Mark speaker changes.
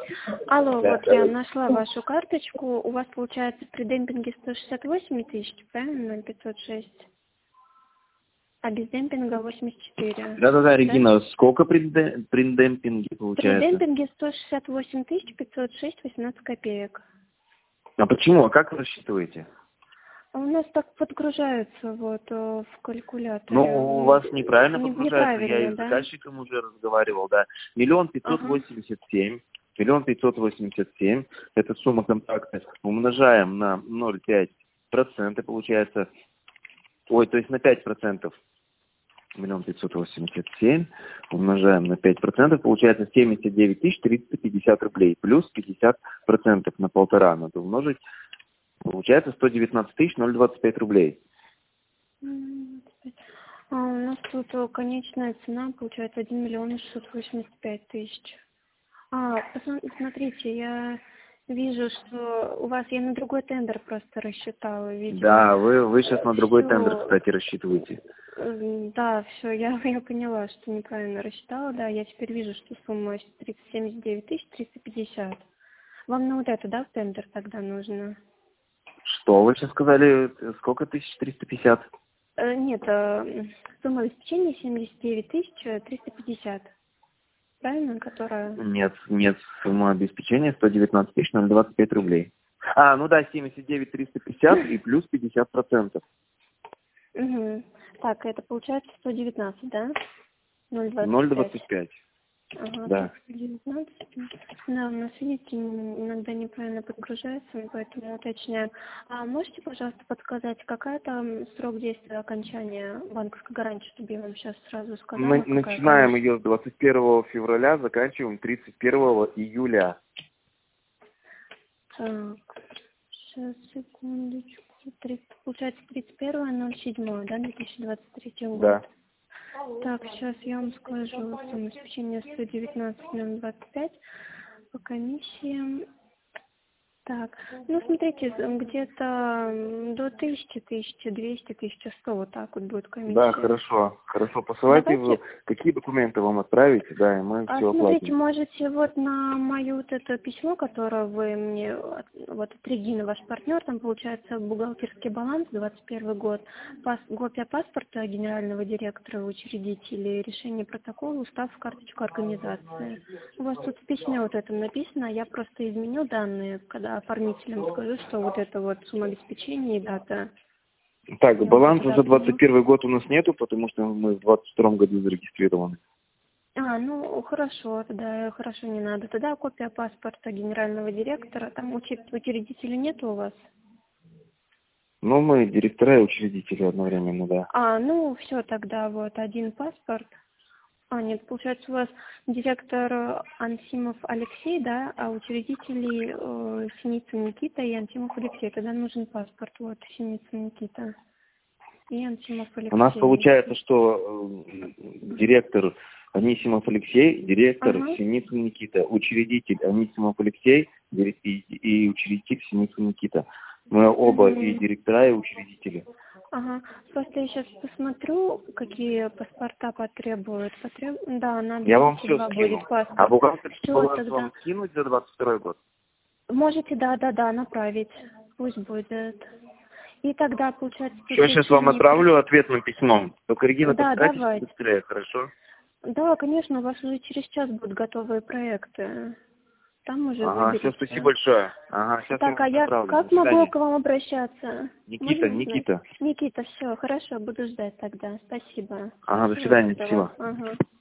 Speaker 1: Алло,
Speaker 2: Да,
Speaker 1: вот я нашла вашу карточку. У вас получается при демпинге 168 тысяч, правильно? 506. А без демпинга 84.
Speaker 2: Да-да-да, Регина, сколько при демпинге
Speaker 1: При
Speaker 2: получается?
Speaker 1: демпинге 168 тысяч 506 18 копеек.
Speaker 2: А почему? А как вы рассчитываете?
Speaker 1: А у нас так подгружается вот в калькуляторе.
Speaker 2: Ну, у вас неправильно подгружается. Я и
Speaker 1: Неправильно,
Speaker 2: с
Speaker 1: да?
Speaker 2: заказчиком уже разговаривал, да. 1 587 000. 1 587 000. Это сумма контракта. Умножаем на 0,5%, получается. Ой, то есть на 5%. 1 587 000 умножаем на 5%, получается 79 350 рублей. Плюс 50% на 1,5 надо умножить. Получается 119 025 рублей.
Speaker 1: А у нас тут конечная цена получается 1 миллион 685 тысяч. Смотрите, я вижу, что у вас, я на другой тендер просто рассчитала, видимо.
Speaker 2: Да, вы сейчас на другой
Speaker 1: Всё.
Speaker 2: тендер, кстати, рассчитываете.
Speaker 1: Да, все, я поняла, что неправильно рассчитала, да, я теперь вижу, что сумма 379 350. Вам на вот это, да, в тендер тогда нужно?
Speaker 2: Что вы сейчас сказали? Сколько тысяч? 350?
Speaker 1: Нет, сумма обеспечения 79 350. Правильно, которая...
Speaker 2: Нет, сумма обеспечения 119 025 рублей. А, ну да, 79 350 и плюс 50%.
Speaker 1: Угу. Так, это получается 119, да? 0,25.
Speaker 2: 0,25.
Speaker 1: Ага,
Speaker 2: Да.
Speaker 1: так, 119. Да, у нас, видите, иногда неправильно подгружается, поэтому уточняю. А можете, пожалуйста, подсказать, какая там срок действия окончания банковской гарантии, чтобы я вам сейчас сразу сказала?
Speaker 2: Мы начинаем ее с 21 февраля, заканчиваем 31 июля.
Speaker 1: Так, сейчас, секундочку. Получается 31.07, да, 2023 год?
Speaker 2: Да.
Speaker 1: Так, сейчас я вам скажу. Сумма обеспечения 119 025 по комиссиям. Так, ну смотрите, где-то до 1000, 1200, 1100 вот так вот будет комиссия.
Speaker 2: Да, хорошо. Посылайте
Speaker 1: Давайте...
Speaker 2: вы, какие документы вам отправить, да, и мы все
Speaker 1: смотрите,
Speaker 2: оплатим.
Speaker 1: можете вот на мое вот это письмо, которое вы мне, вот от Регины, ваш партнер, там получается бухгалтерский баланс, 21 год, копия паспорта генерального директора, учредителей, решение протокола, устав, карточку организации. У вас тут в письме вот это написано, я просто изменю данные, когда оформителям скажу, что вот это вот сумма обеспечения и дата.
Speaker 2: Так, баланса за 21 год у нас нету, потому что мы в 22 году зарегистрированы.
Speaker 1: Ну, хорошо, тогда хорошо, не надо. Тогда копия паспорта генерального директора. Там учредителя нет у вас?
Speaker 2: Ну, мы директора и учредители одновременно, да.
Speaker 1: Ну, все, тогда вот один паспорт. Нет, получается, у вас директор Ансимов Алексей, да, а учредители Синицын Никита и Ансимов Алексей. Тогда нужен паспорт, вот, Синицын Никита и Ансимов Алексей.
Speaker 2: У нас получается, что директор Анисимов Алексей, директор Синицын Никита, учредитель Анисимов Алексей и учредитель Синицын Никита. Мы оба и директора, и учредители.
Speaker 1: Просто я сейчас посмотрю, какие паспорта потребуют. Да, надо.
Speaker 2: Я вам все скину.
Speaker 1: Будет паспорт.
Speaker 2: А бухгалтерский баланс
Speaker 1: тогда
Speaker 2: вам скинуть за 22 год?
Speaker 1: Можете, да, направить. Пусть будет. И тогда, получается...
Speaker 2: Все, сейчас вам отправлю ответным письмом. Только, Регина, постарайтесь быстрее, хорошо?
Speaker 1: Да, конечно, у вас уже через час будут готовые проекты. Там уже
Speaker 2: все, спасибо большое. Сейчас
Speaker 1: так,
Speaker 2: я отправлю.
Speaker 1: как могу к вам обращаться?
Speaker 2: Никита.
Speaker 1: Никита, все, хорошо, буду ждать тогда. Спасибо.
Speaker 2: До свидания, спасибо.